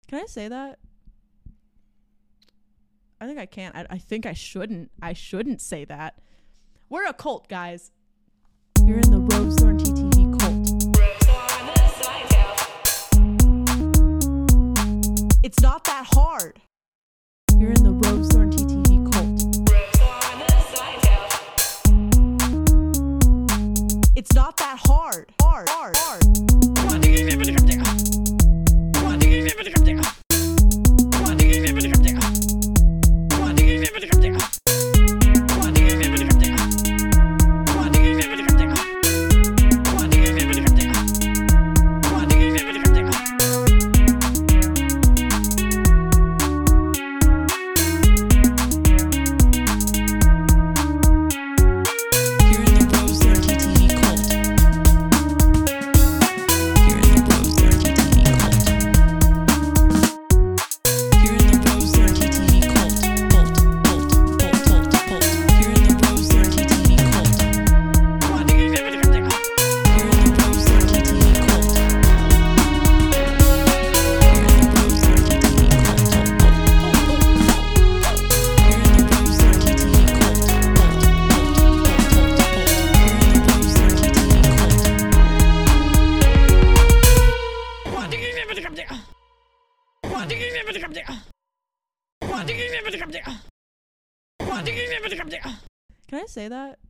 Can I say that? I think I can't. I think I shouldn't. I shouldn't say that. We're a cult, guys. You're in the Rose Thorn TTV cult. It's not that hard. You're in the Rose Thorn TTV cult. It's not that hard. Hard. Can I say that?